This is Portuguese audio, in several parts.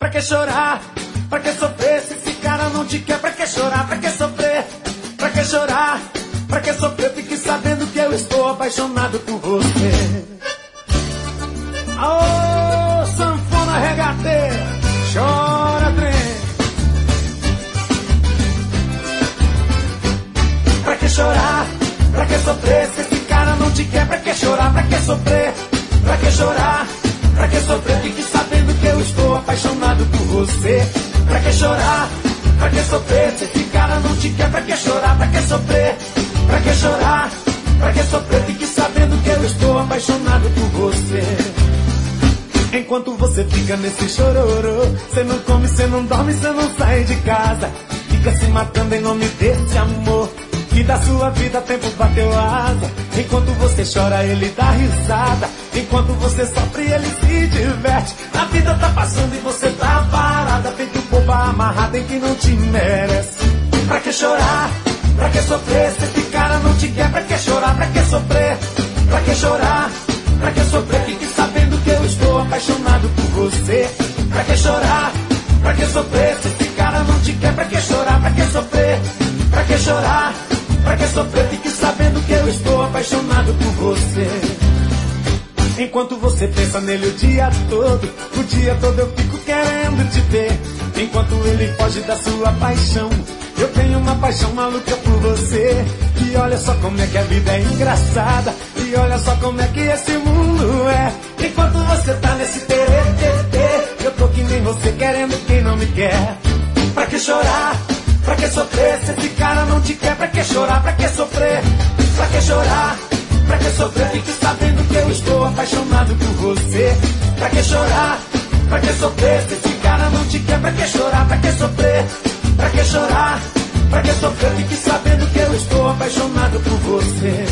Pra que chorar? Pra que sofrer se esse cara não te quer? Pra que chorar? Pra que sofrer? Pra que chorar? Pra que sofrer? Fique sabendo que eu estou apaixonado por você. Aô, sanfona regateira, chora trem. Pra que chorar? Pra que sofrer se esse cara não te quer? Pra que chorar? Pra que sofrer? Pra que chorar? Pra que sofrer? Fique sabendo que eu estou apaixonado por você. Pra que chorar? Pra que sofrer se esse cara não te quer? Pra que chorar? Pra que sofrer? Pra que chorar? Pra que sofrer? Fique sabendo que eu estou apaixonado por você. Enquanto você fica nesse chororô, você não come, você não dorme, você não sai de casa. Fica se matando em nome desse amor que da sua vida tempo bateu asa. Enquanto você chora, ele dá risada. Enquanto você sofre, ele se diverte. A vida tá passando e você tá parada, feito boba amarrada em que não te merece. Pra que chorar? Pra que sofrer se esse cara não te quer? Pra que chorar? Pra que sofrer? Pra que chorar? Pra que sofrer? Fique sabendo que eu estou apaixonado por você. Pra que chorar? Pra que sofrer se esse cara não te quer? Pra que chorar? Pra que sofrer? Pra que chorar? Pra que sofrer? Fique sabendo que eu estou apaixonado por você. Enquanto você pensa nele o dia todo eu fico querendo te ver. Enquanto ele foge da sua paixão, eu tenho uma paixão maluca por você. E olha só como é que a vida é engraçada, e olha só como é que esse mundo é. Enquanto você tá nesse tererê, eu tô que nem você querendo quem não me quer. Pra que chorar? Pra que sofrer se esse cara não te quer? Pra que chorar? Pra que sofrer? Pra que chorar? Pra que sofrer? Fique sabendo que eu estou apaixonado por você. Pra que chorar? Pra que sofrer se esse cara não te quer? Pra que chorar? Pra que sofrer? Pra que chorar? Pra que sofrer? Fique sabendo que eu estou apaixonado por você.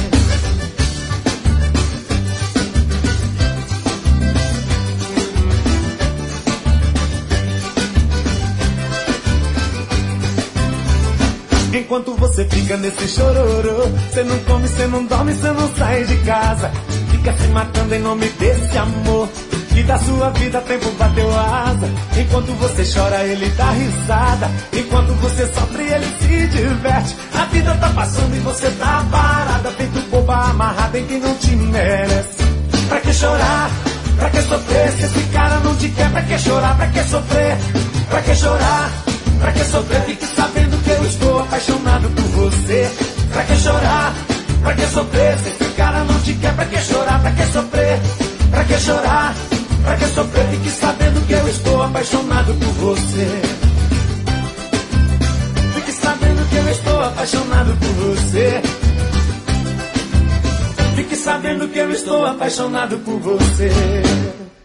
Enquanto você fica nesse chororô, você não come, você não dorme, você não sai de casa. Fica se matando em nome desse amor que da sua vida tempo bateu asa. Enquanto você chora, ele dá risada. Enquanto você sofre, ele se diverte. A vida tá passando e você tá parada, feito boba amarrada em quem não te merece. Pra que chorar? Pra que sofrer se esse cara não te quer? Pra que chorar? Pra que sofrer? Pra que chorar? Pra que sofrer? Fique sabendo que eu estou apaixonado por você. Pra que chorar? Pra que sofrer se esse cara não te quer? Pra que chorar? Pra que sofrer? Pra que chorar? Pra que sofrer? Fique sabendo que eu estou apaixonado por você. Fique sabendo que eu estou apaixonado por você. Fique sabendo que eu estou apaixonado por você.